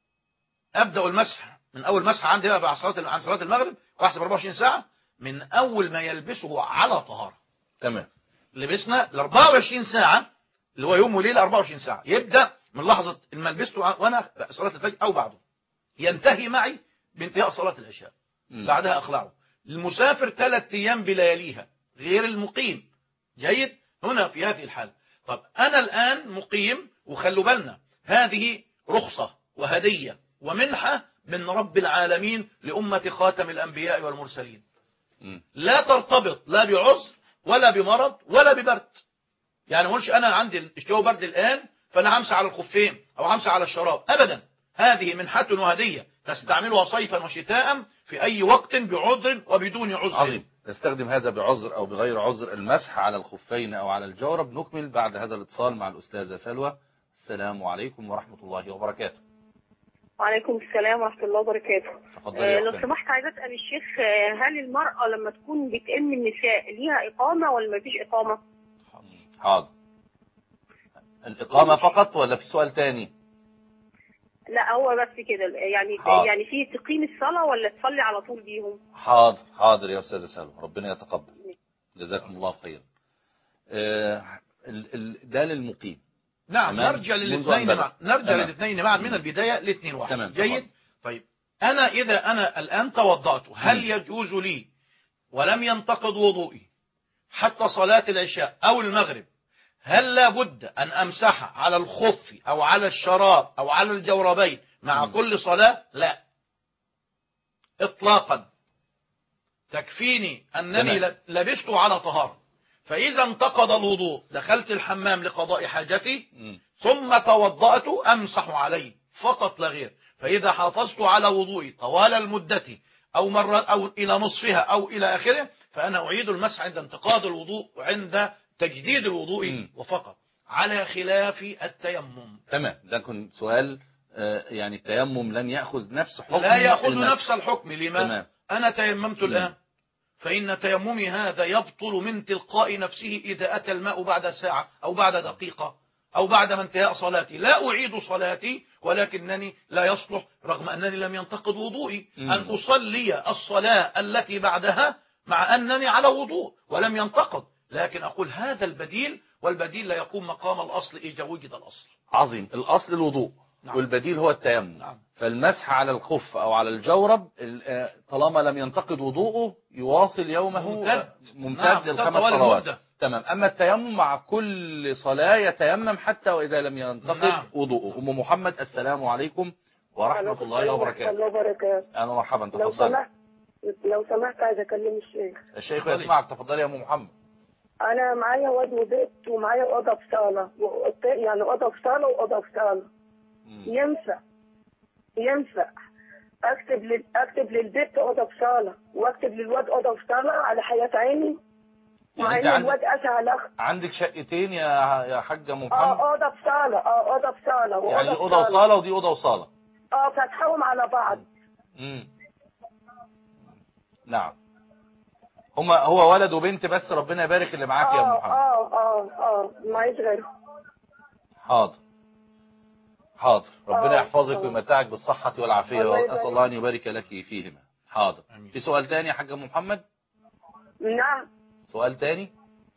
أبدأ المسح من أول مسح عندي بقى بعد صلاة عن صلاة المغرب وأحسب أربعة وعشرين ساعة من أول ما يلبسه على طهارة. تمام. لبسنا ال أربعة وعشرين ساعة اللي هو يوم وليلة أربعة وعشرين ساعة يبدأ من لحظة ما لبسته وأنا صلاة الفجر أو بعده ينتهي معي بانتهاء صلاة العشاء. م. بعدها أخلعه. المسافر ثلاث أيام بلياليها غير المقيم. جيد. هنا في هذه الحالة طب أنا الآن مقيم وخلوا بالنا هذه رخصة وهدية ومنحة من رب العالمين لأمة خاتم الأنبياء والمرسلين. م. لا ترتبط لا بعذر ولا بمرض ولا ببرد. يعني ما قلش أنا عندي الجو برد الآن فأنا همسح على الخفين أو همسح على الشراب أبدا. هذه منحة وهدية تستعملها صيفا وشتاء في أي وقت بعذر وبدون عذر. عظيم. نستخدم هذا بعذر أو بغير عذر المسح على الخفين أو على الجورب. نكمل بعد هذا الاتصال مع الأستاذة سلوى. السلام عليكم ورحمة الله وبركاته. وعليكم السلام ورحمة الله وبركاته. تفضلي آه يا لو أختنا. سمحت عايزة أسأل الشيخ، آه هل المرأة لما تكون بتأم النساء ليها إقامة ولا مفيش إقامة؟ حاضر. الإقامة فقط ولا في سؤال تاني؟ لا هو بس كده يعني. حاضر. يعني في تقيم الصلاة ولا تصلي على طول بيهم؟ حاضر حاضر يا أستاذة سلوى، ربنا يتقبل، جزاكم الله خير. آه ال- ال- ده للمقيم. نعم. تمام. نرجع منذ أن للاثنين بدأ. معا نرجع تمام. للاثنين معا من البداية الاثنين واحد. تمام. جيد. تفضل. طيب أنا إذا أنا الآن توضأت، هل مم. يجوز لي ولم ينتقض وضوئي حتى صلاة العشاء أو المغرب، هل لابد أن أمسح على الخف أو على الشراب أو على الجوربين مع مم. كل صلاة؟ لا إطلاقا. تكفيني أنني تمام. لبست على طهارة، فإذا انتقض الوضوء دخلت الحمام لقضاء حاجتي مم. ثم توضأت أمسح عليه فقط لا غير. فإذا حافظت على وضوئي طوال المدة أو مرة أو إلى نصفها أو إلى آخره، فأنا أعيد المسح عند انتقاض الوضوء وعند تجديد الوضوء مم. وفقط، على خلاف التيمم. تمام. ده كان سؤال. آه يعني التيمم لن يأخذ نفس حكم لا يأخذ المسح. نفس الحكم. لما؟ تمام. أنا تيممت مم. الآن، فإن تيممي هذا يبطل من تلقاء نفسه إذا أتى الماء بعد ساعة أو بعد دقيقة أو بعد ما انتهاء صلاتي. لا أعيد صلاتي، ولكنني لا يصلح رغم أنني لم ينتقض وضوئي مم. أن أصلي الصلاة التي بعدها مع أنني على وضوء ولم ينتقض، لكن أقول هذا البديل، والبديل لا يقوم مقام الأصل إذا وجد الأصل. عظيم. الأصل الوضوء. نعم. والبديل هو التيمم. نعم. فالمسح على الخف أو على الجورب ال- طالما لم ينتقد وضوءه يواصل يومه ممتد. ممتد نعم. للخمس طوال صلوات. المدة. تمام. أما التيمم مع كل صلاة يتيمم حتى وإذا لم ينتقد نعم. وضوءه. أم محمد السلام عليكم ورحمة الله وبركاته. الله وبركاته. أهلا ومرحبا. لو تفضل. سمحت لو سمحت عايز اكلم الشيخ. الشيخ يسمعك. تفضل يا أم محمد. انا معايا واد وبيت ومعايا اوضه في صاله، وأوضتين- يعني اوضه في صاله واوضه في صاله. مم. ينفع ينفع اكتب لل... اكتب للبيت اوضه في صاله واكتب للواد اوضه في صاله على حياه عيني، مع يعني أنت ان عندك الواد اسهل اخ. عندك شقتين يا يا حاجة أم محمد؟ اه اوضه في صاله اه اوضه في صاله وأوضة يعني في أوضة وصالة ودي أوضة وصالة. اه فاتحهم على بعض. مم. نعم. هما هو ولد وبنت بس، ربنا يبارك اللي معاك يا أم اه محمد. اه اه اه معيش غيره. حاضر حاضر. ربنا آه، يحفظك آه. ويمتعك بالصحة والعافية، الله يبارك. وأسأل الله أن يبارك لك فيهما. حاضر. آمين. في سؤال تاني يا حاج أم محمد؟ نعم. سؤال تاني؟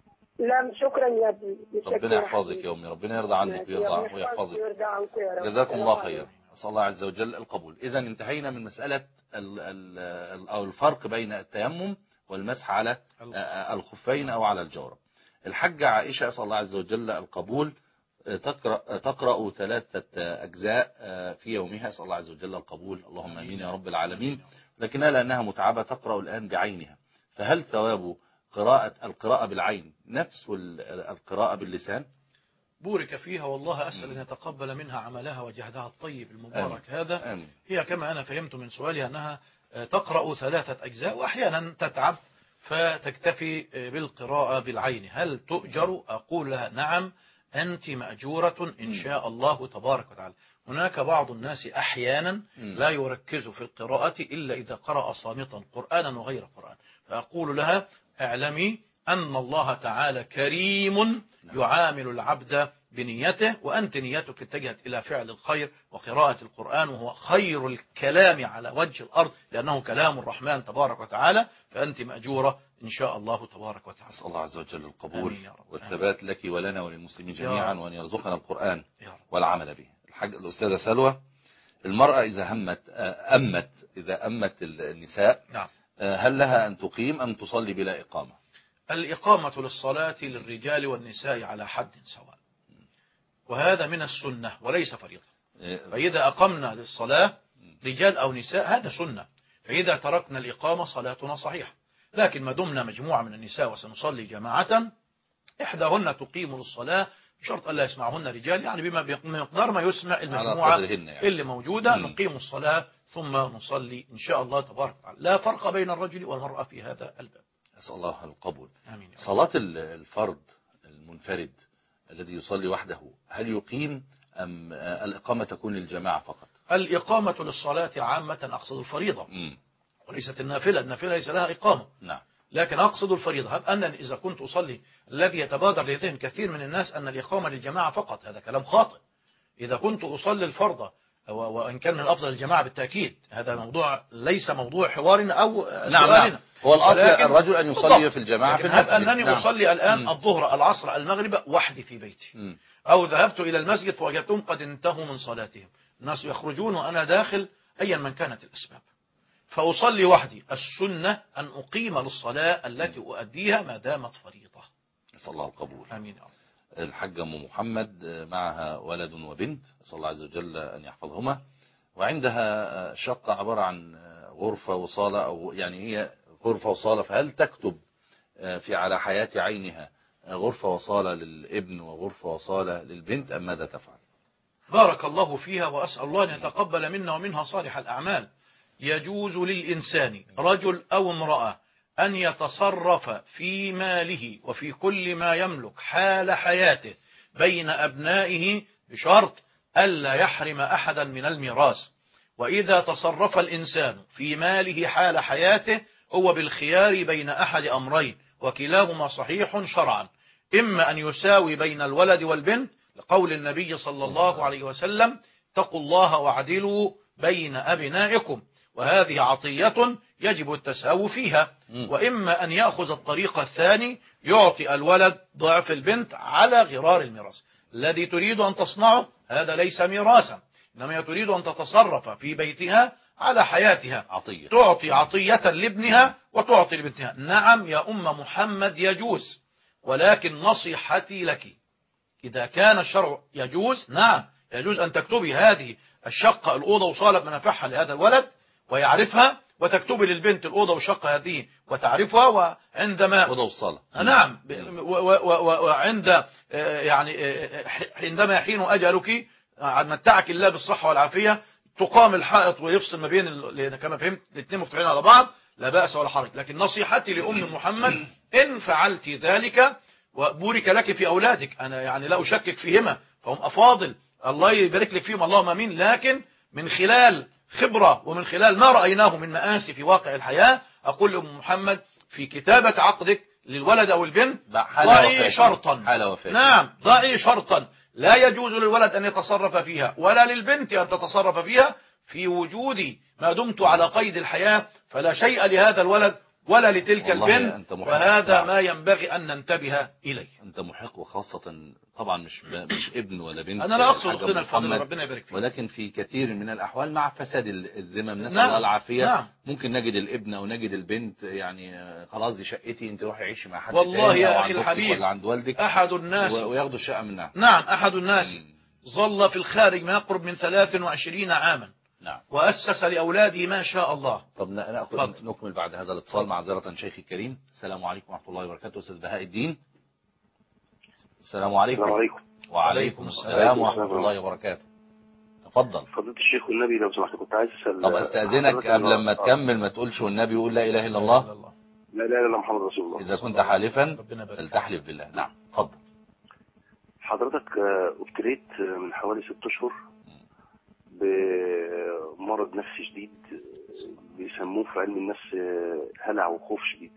لا شكرا يا ابني. ربنا يحفظك يا أمي، ربنا يرضى عنك ويرضى ويحفظك. ويرضى عنك يا رب. جزاكم الله خير. أسأل الله عز وجل القبول. إذا انتهينا من مسألة ال- ال- ال- أو الفرق بين التيمم والمسح على الخفين أو على الجورب. الحاجة عائشة أسأل الله عز وجل القبول تقرأ, تقرأ ثلاثة أجزاء في يومها، أسأل الله عز وجل القبول، اللهم أمين يا رب العالمين. لكنها لأنها متعبة تقرأ الآن بعينها، فهل ثواب قراءة القراءة بالعين نفس القراءة باللسان؟ بورك فيها، والله أسأل أن يتقبل منها عملها وجهدها الطيب المبارك. آمين. هذا آمين. هي كما أنا فهمت من سؤالها أنها تقرأ ثلاثة أجزاء وأحيانا تتعب فتكتفي بالقراءة بالعين، هل تؤجر؟ أقول لها نعم، أنت مأجورة إن شاء الله تبارك وتعالى. هناك بعض الناس أحيانا لا يركز في القراءة إلا إذا قرأ صامتا قرآنا وغير قرآن، فأقول لها اعلمي أن الله تعالى كريم يعامل العبد بنيته، وأنت نيتك اتجهت إلى فعل الخير وقراءة القرآن، وهو خير الكلام على وجه الأرض لأنه كلام الرحمن تبارك وتعالى، فأنت مأجورة إن شاء الله تبارك وتعالى. أسأل الله عز وجل القبول آمين يا رب. والثبات لك ولنا وللمسلمين جميعا، رب. وأن يرزقنا القرآن يا رب. والعمل به. الحاج الأستاذة سلوى، المرأة إذا همت أمت إذا أمت النساء نعم. هل لها أن تقيم أم تصلي بلا إقامة؟ الإقامة للصلاة للرجال والنساء على حد سواء، وهذا من السنة وليس فريضة. فإذا أقمنا للصلاة رجال أو نساء هذا سنة، فإذا تركنا الإقامة صلاتنا صحيحة. لكن ما دمنا مجموعة من النساء وسنصلي جماعة، إحداهن تقيم للصلاة بشرط ألا يسمعهن رجال، يعني بما بمقدار ما يسمع المجموعة يعني. اللي موجودة مم. نقيم الصلاة ثم نصلي إن شاء الله تبارك وتعالى. لا فرق بين الرجل والمرأة في هذا الباب. أسأل الله القبول. آمين. صلاة الفرد المنفرد الذي يصلي وحده هل يقيم أم آه، الإقامة تكون للجماعة فقط؟ الإقامة للصلاة عامة أقصد الفريضة مم. وليست النافلة. النافلة ليس لها إقامة، نعم. لكن أقصد الفريضة. هب أنني إذا كنت أصلي، الذي يتبادر لذهن كثير من الناس أن الإقامة للجماعة فقط، هذا كلام خاطئ. إذا كنت أصلي الفرض وإن كان من الأفضل الجماعة بالتأكيد، هذا موضوع ليس موضوع حوارنا أو نعم سؤالنا. نعم. هو الأصل ولكن- الرجل أن يصلي بالضبط. في الجماعة في لكن هب المسجد. أنني نعم. أصلي الآن مم. الظهر العصر المغرب وحدي في بيتي، مم. أو ذهبت إلى المسجد فوجدتهم قد انتهوا من صلاتهم، الناس يخرجون وأنا داخل أيا من كانت الأسباب، فأصلي وحدي. السنة أن أقيم للصلاة التي أؤديها ما دامت فريضة. نسأل الله القبول. آمين يا رب. الحاجة أم محمد معها ولد وبنت، أسأل الله عز وجل أن يحفظهما، وعندها شقة عبارة عن غرفة وصالة، أو يعني هي غرفة وصالة، فهل تكتب في على حياة عينها غرفة وصالة للابن وغرفة وصالة للبنت، أم ماذا تفعل؟ بارك الله فيها، وأسأل الله أن يتقبل منا ومنها صالح الأعمال. يجوز للإنسان رجل أو امرأة أن يتصرف في ماله وفي كل ما يملك حال حياته بين أبنائه بشرط ألا يحرم أحدا من الميراث. وإذا تصرف الإنسان في ماله حال حياته هو بالخيار بين أحد أمرين، وكلاهما صحيح شرعا: إما أن يساوي بين الولد والبنت لقول النبي صلى الله عليه وسلم: اتقوا الله واعدلوا بين أبنائكم، وهذه عطية يجب التساوي فيها. وإما أن يأخذ الطريق الثاني، يعطي الولد ضعف البنت على غرار الميراث. الذي تريد أن تصنعه هذا ليس ميراثا، إنما تريد أن تتصرف في بيتها على حياتها، عطية. تعطي عطية لابنها وتعطي لبنتها. نعم يا أم محمد يجوز، ولكن نصيحتي لك إذا كان الشرع يجوز، نعم يجوز أن تكتبي هذه الشقة الأوضة وصالة منافعها لهذا الولد ويعرفها، وتكتبي للبنت الأوضة والشقة هذه وتعرفها، وعندما أوضة والصالة. نعم وعند يعني عندما يحين أجلك متعك الله بالصحة والعافية تقام الحائط ويفصل ما بين، كما فهمت الاثنين مفتوحين على بعض، لا بأس ولا حرج. لكن نصيحتي لأم محمد إن فعلت ذلك وبورك لك في أولادك، أنا يعني لا أشكك فيهما، فهم أفاضل الله يبارك لك فيهم اللهم امين، لكن من خلال خبرة ومن خلال ما رأيناه من مآسي في واقع الحياة أقول لأم محمد في كتابة عقدك للولد أو البنت ضعي شرطا. نعم ضعي شرطا: لا يجوز للولد أن يتصرف فيها ولا للبنت أن تتصرف فيها في وجودي ما دمت على قيد الحياة، فلا شيء لهذا الولد ولا لتلك البنت، وهذا ما ينبغي أن ننتبه إليه. أنت محق، وخاصة طبعا مش مش ابن ولا بنت، أنا لا أقصد أختنا الفاضلة ربنا يبارك فيك، ولكن في كثير من الأحوال مع فساد الذمم نسأل نعم. الله العافية. نعم. ممكن نجد الابن أو نجد البنت يعني خلاص دي شقتي، أنت روحي عيشي مع حد والله تاني يا أو أخي عند الحبيب ولا عند والدك، أحد الناس وياخدوا الشقة منها. نعم أحد الناس ظل في الخارج ما يقرب من ثلاث وعشرين عاما، نعم، وأسس لأولاده ما شاء الله. طب نأخذ نكمل بعد هذا الاتصال معذرة شيخي الكريم. السلام عليكم ورحمة الله وبركاته. أستاذ بهاء الدين، السلام عليكم. السلام عليكم. وعليكم السلام ورحمة الله وبركاته. تفضل فضيلة الشيخ والنبي لو سمحت كنت عايز أسأل. طب استأذنك قبل ما تكمل ما تقولش والنبي يقول لا إله إلا الله. لا لا لا محمد رسول الله. إذا كنت حالفا فلتحلف بالله. نعم تفضل. حضرتك ابتليت من حوالي ست أشهر بمرض نفسي شديد بيسموه في علم النفس هلع وخوف شديد.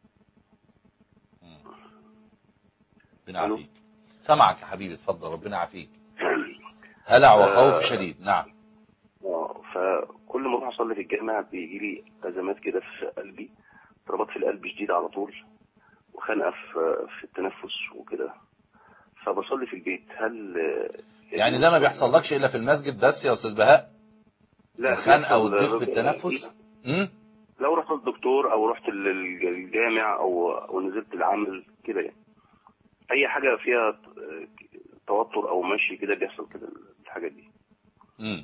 ربنا يعافيك. سمعك يا حبيبي اتفضل ربنا يعافيك. هلع وخوف شديد. نعم. اه فكل ما اروح اصلي في الجامع بيجي لي ازمات كده في قلبي، ضربات في القلب شديده على طول، وخنقه في في التنفس وكده، فبصلي في البيت. هل يعني ده ما بيحصلكش الا في المسجد بس يا استاذ بهاء؟ لا خنقه وضيق في التنفس؟ امم لو رحت للدكتور او رحت الجامع او او نزلت العمل كده، يعني اي حاجه فيها توتر او مشي كده بيحصل كده الحاجات دي. امم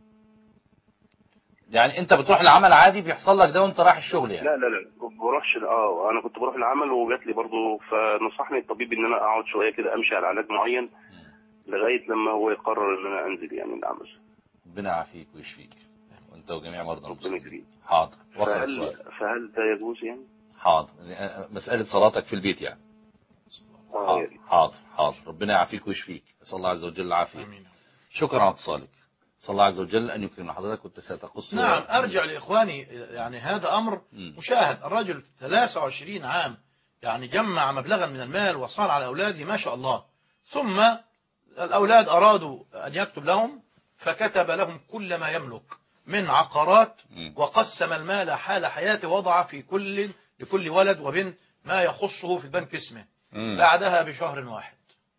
يعني انت بتروح العمل عادي بيحصل لك ده وانت رايح الشغل يعني؟ لا لا لا ما بروحش. اه انا كنت بروح العمل وجات لي برضه، فنصحني الطبيب ان انا اقعد شويه كده امشي على علاج معين لغايه لما هو يقرر ان انا انزل يعني العمل. ربنا يعافيك ويشفيك وانت وجميع مرضى المسلمين. حاضر وصل فهل السؤال. فهل ده يجوز يعني؟ حاضر. مساله صلاتك في البيت يعني. آه حاضر حاضر حاضر ربنا يعافيك ويشفيك، نسال الله عز وجل العافيه. شكرا على اتصالك. صلى الله عز وجل أن يكرم حضرتك. كنت ستقص. نعم أرجع لإخواني، يعني هذا أمر مشاهد. الرجل ثلاثة وعشرين عام يعني جمع مبلغا من المال وصار على أولاده ما شاء الله، ثم الأولاد أرادوا أن يكتب لهم فكتب لهم كل ما يملك من عقارات، وقسم المال حال حياته، وضع في كل لكل ولد وبنت ما يخصه في البنك اسمه. بعدها بشهر واحد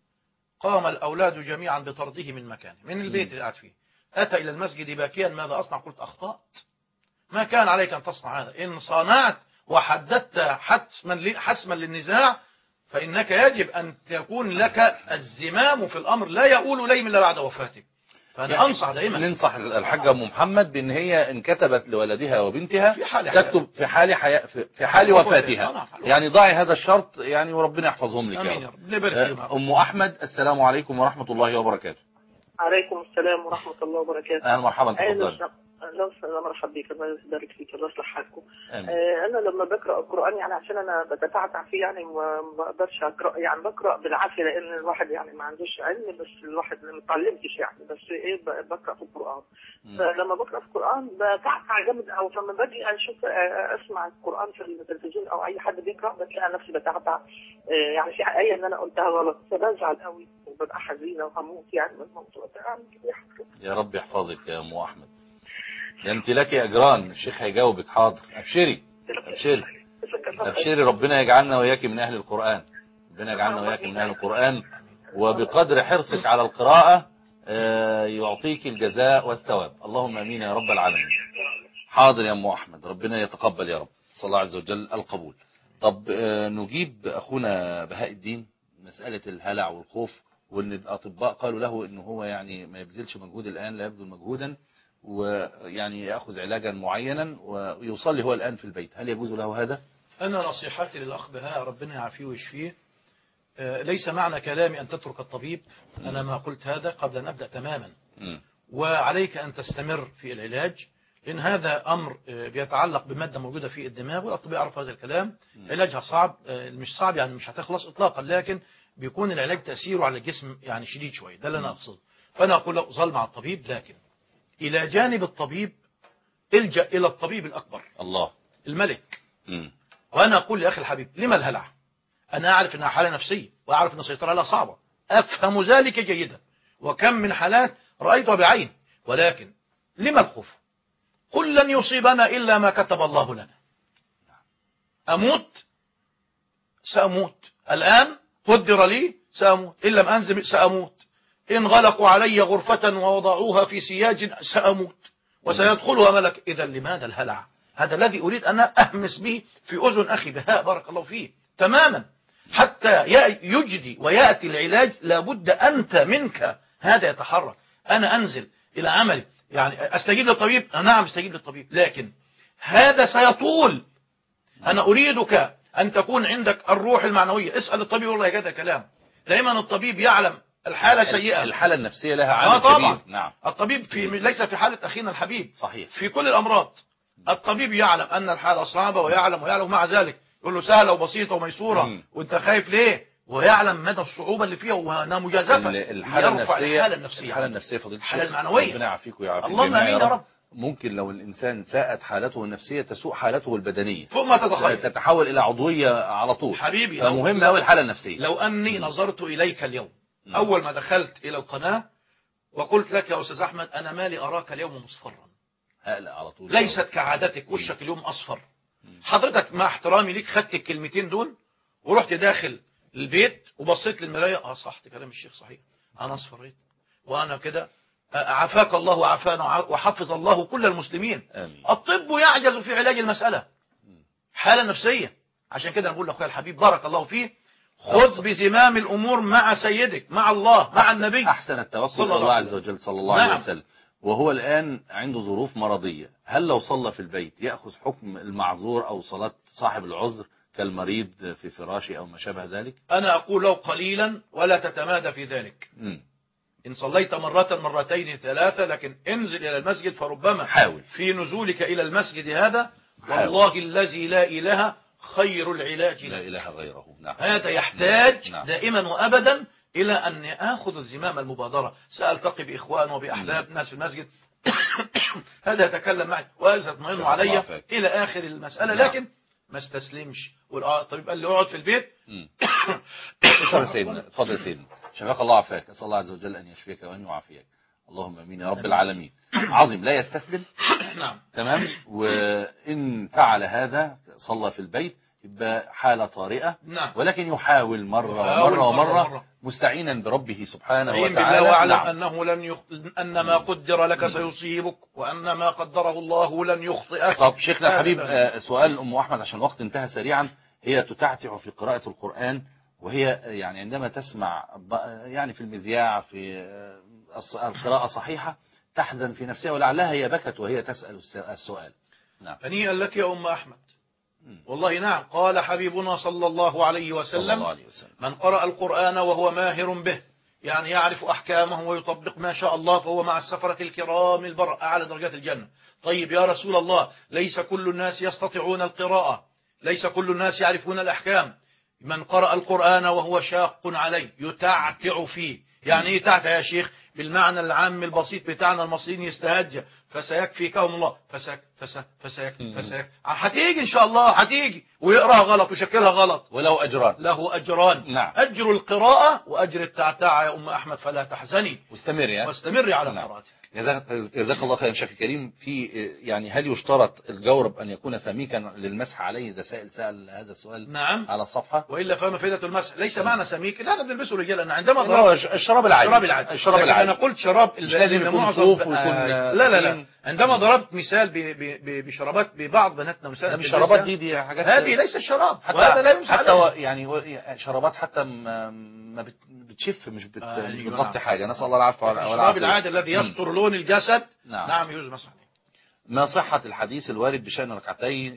قام الأولاد جميعا بطرده من مكانه، من البيت اللي قاعد فيه. أتى إلى المسجد باكيا، ماذا أصنع؟ قلت أخطأت، ما كان عليك أن تصنع هذا. إن صنعت وحددت حتما حسما للنزاع فإنك يجب أن تكون لك الزمام في الأمر، لا يقول لي إلا بعد وفاتك. فأنا يعني أنصح دائما، ننصح الحاجة أم محمد بأن هي إن كتبت لولدها وبنتها في حال تكتب في حال حياة في حال وفاتها، يعني ضعي هذا الشرط يعني، وربنا يحفظهم لك يا رب. أم أحمد السلام عليكم ورحمة الله وبركاته. عليكم السلام ورحمة الله وبركاته. أهلا مرحبا، تفضل. لو مرحبا بك، الله يبارك فيك، الله يصلح حالكم. آه انا لما بقرا القران يعني عشان انا بتتعتع فيه يعني ما بقدرش اقرا، يعني بقرا بالعافيه لان الواحد يعني ما عندوش علم، بس الواحد ما اتعلمتش يعني، بس ايه بقرا في القران. فلما بقرا في القران بتعتع جامد، او لما باجي اشوف اسمع القران في التلفزيون او اي حد بيقرا بتلاقي نفسي بتعتع، آه يعني في ايه ان انا قلتها غلط فبزعل قوي وببقى حزينه وهموت يعني من الموضوع ده. يا رب يحفظك يا ام احمد، ده انت لك اجران، الشيخ هيجاوبك. حاضر، ابشري ابشري ابشري، ربنا يجعلنا وياك من اهل القران، ربنا يجعلنا وياك من اهل القران، وبقدر حرصك على القراءه يعطيك الجزاء والثواب، اللهم امين يا رب العالمين. حاضر يا ام احمد، ربنا يتقبل يا رب، صلى الله عز وجل القبول. طب نجيب اخونا بهاء الدين مساله الهلع والخوف، وان الاطباء قالوا له انه هو يعني ما يبذلش مجهود الان، لا يبذل مجهودا، ويعني يأخذ علاجا معينا ويصلي هو الآن في البيت، هل يجوز له هذا؟ أنا نصيحتي للأخ بهاء ربنا يعافيه ويشفيه، ليس معنى كلامي أن تترك الطبيب، أنا ما قلت هذا قبل أن أبدأ تماما، وعليك أن تستمر في العلاج، لأن هذا أمر بيتعلق بمادة موجودة في الدماغ، والأطباء يعرف هذا الكلام. علاجها صعب، مش صعب يعني مش هتخلص إطلاقا، لكن بيكون العلاج تأثيره على الجسم يعني شديد شوية، ده اللي أنا أقصده. فأنا أقول له ظل مع الطبيب، لكن إلى جانب الطبيب الجأ إلى الطبيب الأكبر، الله الملك. م. وأنا أقول لأخي الحبيب لما الهلع؟ أنا أعرف أنها حالة نفسية، وأعرف أن السيطرة لها صعبة، أفهم ذلك جيدا، وكم من حالات رأيتها بعين، ولكن لما الخوف؟ قل لن يصيبنا إلا ما كتب الله لنا. أموت سأموت الآن، قدر لي سأموت، إن لم أنزل سأموت، إن غلقوا علي غرفة ووضعوها في سياج سأموت وسيدخلها ملك. إذا لماذا الهلع؟ هذا الذي أريد أن أهمس به في أذن أخي بهاء بارك الله فيه تماما، حتى يجدي ويأتي العلاج لابد أنت منك هذا يتحرك. أنا أنزل إلى عملي يعني أستجيب للطبيب، نعم استجيب للطبيب، لكن هذا سيطول. أنا أريدك أن تكون عندك الروح المعنوية. اسأل الطبيب، والله هذا كلام، دائما الطبيب يعلم الحالة سيئة، الحالة النفسية لها عامل طبعا. كبير. نعم. الطبيب في ليس في حالة أخينا الحبيب، صحيح، في كل الأمراض الطبيب يعلم أن الحالة صعبة، ويعلم ويعلم مع ذلك يقول له سهلة وبسيطة وميسورة، م. وانت خايف ليه؟ ويعلم مدى الصعوبة اللي فيها وأنها مجازفة. الحالة النفسية، الحالة النفسية الحالة النفسية فضيلة الحالة المعنوية، ربنا يعافيك ويعافيك اللهم امين يا رب. ممكن لو الإنسان ساءت حالته النفسية تسوء حالته البدنية، فوق ما تتخيل، تتحول إلى عضوية على طول. حبيبي فمهم أوي الحالة النفسية. لو أني نظرت إليك اليوم م. أول ما دخلت إلى القناة وقلت لك يا أستاذ أحمد أنا مالي أراك اليوم مصفرا، على طول ليست كعادتك وشك اليوم أصفر. حضرتك مع احترامي ليك خدت الكلمتين دول ورحت داخل البيت وبصيت للمراية، اه صح كلام الشيخ صحيح، أنا أصفريت وأنا كده، عافاك الله وعافانا وحفظ الله كل المسلمين. آمين. الطب يعجز في علاج المسألة، حالة نفسية. عشان كده نقول لأخويا الحبيب بارك الله فيه، خذ بزمام الأمور مع سيدك، مع الله، مع النبي. أحسن التوكل على الله عز وجل صلى الله عليه وسلم. وهو الآن عنده ظروف مرضية، هل لو صلى في البيت يأخذ حكم المعذور أو صلاة صاحب العذر كالمريض في فراشه أو ما شابه ذلك؟ أنا أقول له قليلا ولا تتمادى في ذلك. م. إن صليت مرة مرتين ثلاثة، لكن انزل إلى المسجد، فربما حاول في نزولك إلى المسجد هذا والله حاول. الذي لا إله خير العلاج لا إله غيره. نعم. هذا يحتاج نعم. دائما وأبدا إلى أن آخذ الزمام المبادرة، سألتقي بإخوان وبأحباب ناس في المسجد هذا يتكلم معي وهذا يطمئن علي إلى آخر المسألة، لكن ما استسلمش طيب قال لي اقعد في البيت. اتفضل سيدنا، اتفضل سيدنا، شفاك الله عافاك. اسال الله عز وجل ان يشفيك وان يعافيك، اللهم امين يا رب العالمين. عظيم، لا يستسلم. نعم تمام. وان فعل هذا صلى في البيت يبقى حالة طارئة. نعم. ولكن يحاول مرة ومرة ومرة مستعينا بربه سبحانه وتعالى. واعلم نعم. أنه لن يخ... أن ما قدر لك سيصيبك وأن ما قدره الله لن يخطئك. طب شيخنا الحبيب، آه سؤال أم أحمد عشان الوقت انتهى سريعا. هي تتعتع في قراءة القرآن، وهي يعني عندما تسمع يعني في المذياع في القراءة صحيحة تحزن في نفسها، ولعلها هي بكت وهي تسأل السؤال. نعم. هنيئا لك يا أم أحمد. والله نعم، قال حبيبنا صلى الله عليه وسلم, صلى الله عليه وسلم من قرأ القرآن وهو ماهر به، يعني يعرف أحكامه ويطبق ما شاء الله، فهو مع السفرة الكرام البرر أعلى درجات الجنة. طيب يا رسول الله، ليس كل الناس يستطيعون القراءة، ليس كل الناس يعرفون الأحكام. من قرأ القرآن وهو شاق عليه يتعتع فيه. يعني ايه تعتع يا شيخ؟ بالمعنى العام البسيط بتاعنا المصريين يستهجى، فسيكفيكهم الله، فسك فسك فسك فسك هتيجي ان شاء الله، هتيجي ويقراها غلط وشكلها غلط، وله اجران. له اجران. نعم. اجر القراءة واجر التعتع يا ام احمد، فلا تحزني واستمري واستمري على نعم. قراءتك. جزاك الله خيرا شيخ كريم. في يعني هل يشترط الجورب أن يكون سميكا للمسح عليه؟ ده سائل سأل هذا السؤال. نعم. على الصفحة. وإلا فما فائدة المسح؟ ليس معنى سميك هذا بنلبسه رجال. أنا عندما ضربت الشراب العادي، الشراب العادي، الشراب العادي. أنا قلت شراب مش لازم يكون صوف ويكون آه لا لا لا. عندما ضربت مثال بشرابات ببعض بناتنا مثلا، مش الشرابات دي دي حاجات، هذه ليس الشراب، وهذا لا يمسح حتى عليه. يعني شرابات حتى ما بتشف، مش بتغطي حاجة. نسأل الله العفو والعافية. الشراب العادي الذي يستر لون الجسد. نعم, نعم يجوز مسح عليه. ما صحة الحديث الوارد بشأن ركعتي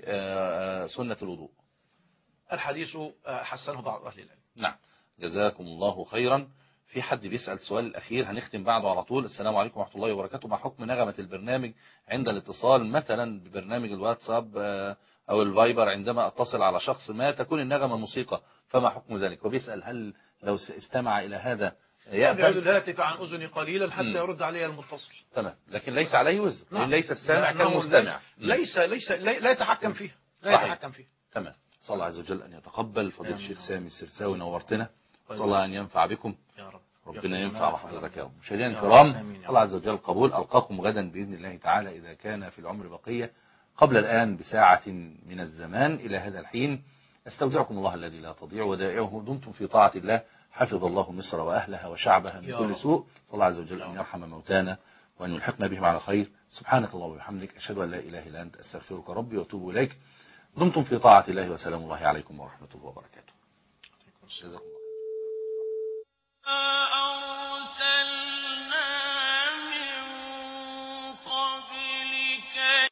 سنة الوضوء؟ الحديث حسنه بعض أهل العلم. نعم، جزاكم الله خيرا. في حد بيسأل السؤال الأخير هنختم بعده على طول. السلام عليكم ورحمة الله وبركاته. ما حكم نغمة البرنامج عند الاتصال مثلا ببرنامج الواتساب أو الفايبر؟ عندما أتصل على شخص ما تكون النغمة موسيقى، فما حكم ذلك؟ وبيسأل هل لو استمع إلى هذا يأثم؟ الهاتف عن أذني قليلا حتى م. يرد عليه المتصل. تمام، لكن ليس عليه وزر. نعم. ليس السامع كالمستمع. ليس ليس لا يتحكم فيها، لا يتحكم فيها. تمام. صلى الله عز وجل أن يتقبل. فضيلة الشيخ سامي السرساوي نورتنا. صلى الله أن ينفع بكم يا رب. ربنا ينفع بحضرتك يا رب. مشاهدينا الكرام، صلى الله عز وجل القبول. ألقاكم غدا بإذن الله تعالى إذا كان في العمر بقية، قبل الآن بساعة من الزمان. إلى هذا الحين أستودعكم الله الذي لا تضيع ودائعه. دمتم في طاعة الله حفظ الله مصر وأهلها وشعبها من كل سوء. صلى الله عز وجل أن يرحم موتانا وأن يلحقنا بهم على خير. سبحانك اللهم وبحمدك، أشهد أن لا إله إلا أنت، أستغفرك ربي وأتوب إليك. دمتم في طاعة الله وسلام الله عليكم ورحمة الله وبركاته. جزاكم الله.